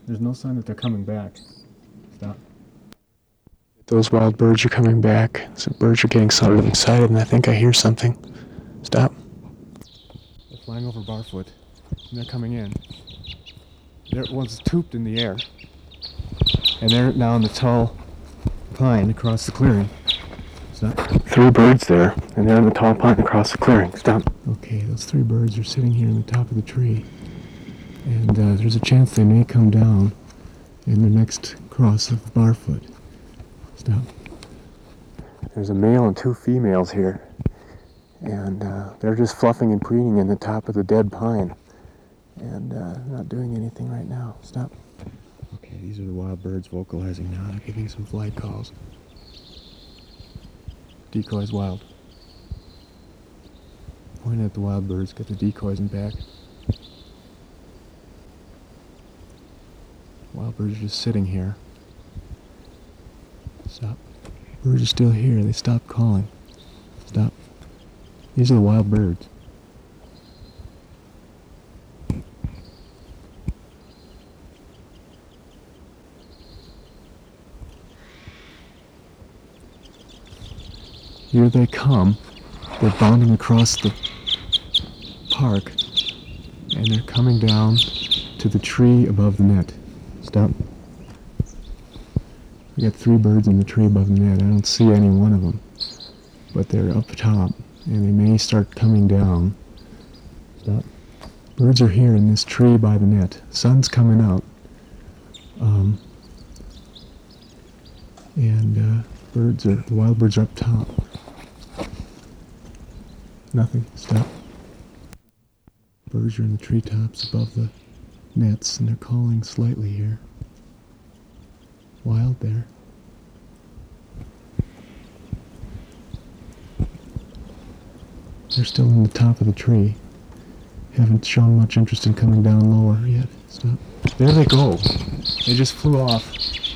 There's no sign that they're coming back. Stop. Those wild birds are coming back. Some birds are getting sort excited, and I think I hear something. Stop. They're flying over Barfoot, and they're coming in. There was tooped in the air, and they're now in the tall pine across the clearing. Stop. 3 birds there, and they're in the tall pine across the clearing. Stop. Okay, those 3 birds are sitting here on the top of the tree, and there's a chance they may come down in the next cross of Barfoot. Stop. There's a male and 2 females here, and they're just fluffing and preening in the top of the dead pine, and not doing anything right now. Stop. Okay, these are the wild birds vocalizing now. They're giving some flight calls. Decoys wild. Point at the wild birds, get the decoys in back. Wild birds are just sitting here. Stop. Birds are still here. They stopped calling. Stop. These are the wild birds. Here they come. They're bounding across the park, and they're coming down to the tree above the net. Stop. We got 3 birds in the tree above the net. I don't see any one of them, but they're up top, and they may start coming down. Stop. Birds are here in this tree by the net. Sun's coming out, and the wild birds are up top. Nothing. Stop. Birds are in the treetops above the nets, and they're calling slightly here. Wild there. They're still in the top of the tree. Haven't shown much interest in coming down lower yet. Stop. There they go. They just flew off.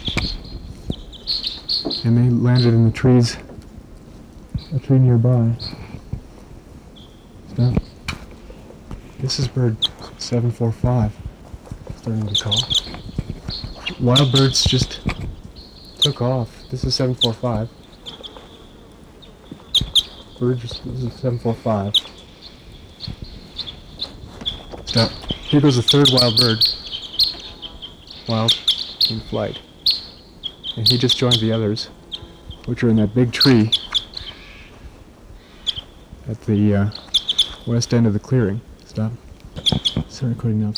And they landed in the trees. A tree nearby. Stop. This is bird 745. Starting to call. Wild birds just took off. This is 745. This is 745. Stop. Here goes the 3rd wild bird. Wild in flight. And he just joined the others, which are in that big tree at the west end of the clearing. Stop. Start recording now.